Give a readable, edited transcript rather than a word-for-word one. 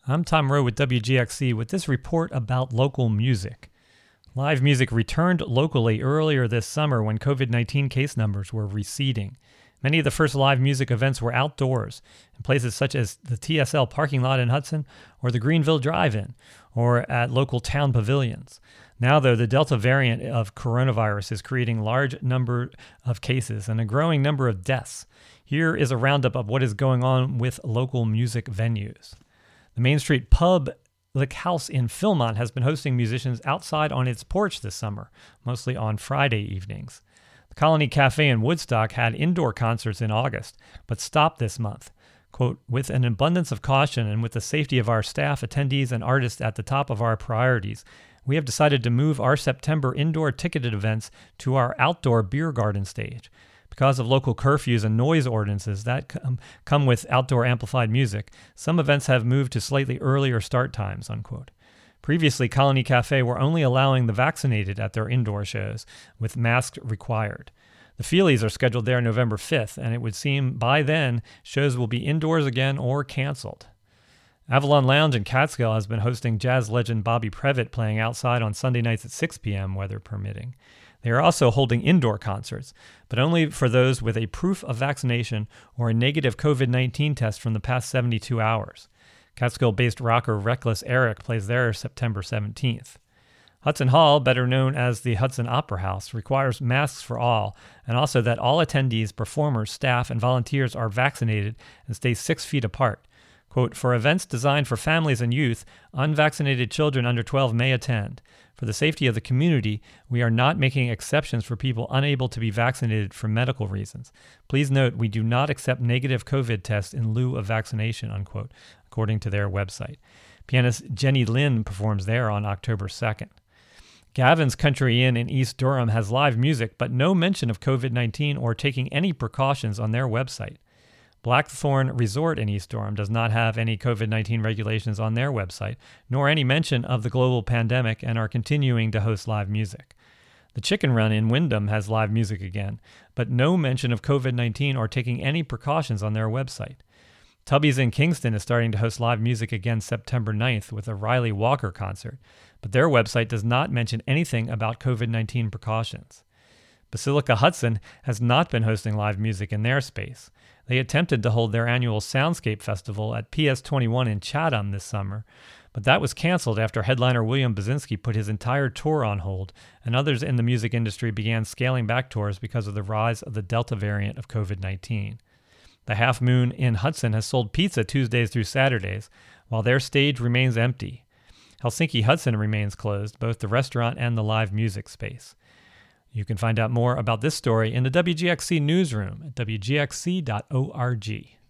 I'm Tom Rowe with WGXC with this report about local music. Live music returned locally earlier this summer when COVID-19 case numbers were receding. Many of the first live music events were outdoors, in places such as the TSL parking lot in Hudson or the Greenville Drive-In, or at local town pavilions. Now, though, the Delta variant of coronavirus is creating large number of cases and a growing number of deaths. Here is a roundup of what is going on with local music venues. The Main Street Pub Lick House in Philmont has been hosting musicians outside on its porch this summer, mostly on Friday evenings. The Colony Cafe in Woodstock had indoor concerts in August, but stopped this month. Quote, with an abundance of caution and with the safety of our staff, attendees, and artists at the top of our priorities, we have decided to move our September indoor ticketed events to our outdoor beer garden stage. Because of local curfews and noise ordinances that come with outdoor amplified music, some events have moved to slightly earlier start times, unquote. Previously, Colony Cafe were only allowing the vaccinated at their indoor shows, with masks required. The Feelies are scheduled there November 5th, and it would seem by then shows will be indoors again or canceled. Avalon Lounge in Catskill has been hosting jazz legend Bobby Previtt playing outside on Sunday nights at 6 p.m., weather permitting. They are also holding indoor concerts, but only for those with a proof of vaccination or a negative COVID-19 test from the past 72 hours. Catskill-based rocker Reckless Eric plays there September 17th. Hudson Hall, better known as the Hudson Opera House, requires masks for all, and also that all attendees, performers, staff, and volunteers are vaccinated and stay 6 feet apart. Quote, for events designed for families and youth, unvaccinated children under 12 may attend. For the safety of the community, we are not making exceptions for people unable to be vaccinated for medical reasons. Please note, we do not accept negative COVID tests in lieu of vaccination, unquote, according to their website. Pianist Jenny Lynn performs there on October 2nd. Gavin's Country Inn in East Durham has live music, but no mention of COVID-19 or taking any precautions on their website. Blackthorn Resort in East Durham does not have any COVID-19 regulations on their website, nor any mention of the global pandemic, and are continuing to host live music. The Chicken Run in Windham has live music again, but no mention of COVID-19 or taking any precautions on their website. Tubby's in Kingston is starting to host live music again September 9th with a Riley Walker concert, but their website does not mention anything about COVID-19 precautions. Basilica Hudson has not been hosting live music in their space. They attempted to hold their annual Soundscape Festival at PS21 in Chatham this summer, but that was canceled after headliner William Basinski put his entire tour on hold, and others in the music industry began scaling back tours because of the rise of the Delta variant of COVID-19. The Half Moon in Hudson has sold pizza Tuesdays through Saturdays, while their stage remains empty. Helsinki Hudson remains closed, both the restaurant and the live music space. You can find out more about this story in the WGXC newsroom at wgxc.org.